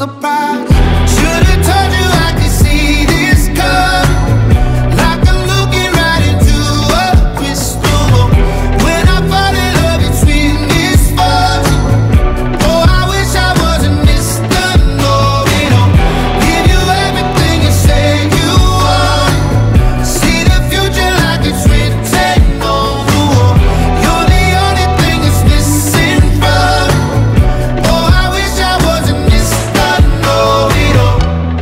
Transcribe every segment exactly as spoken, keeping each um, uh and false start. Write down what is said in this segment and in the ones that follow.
so proud. Should've told you I could see this come, like I'm looking right into a crystal ball. When I fall in love, it's with misfortune. Oh, I wish I wasn't Mister Know-It-All. Give you everything you say you want. See the future like it's written on the wall. You're the only thing that's missing from. Oh, I wish I wasn't Mister Know-It-All.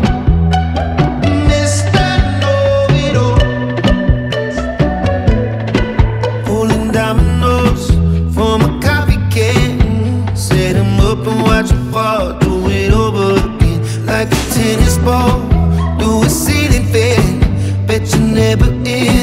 Mister Know-It-All. Pulling dominoes from a coffee can. Set 'em up and watch 'em fall. Do it over again like a tennis ball. Do a ceiling fan. Bet you never end.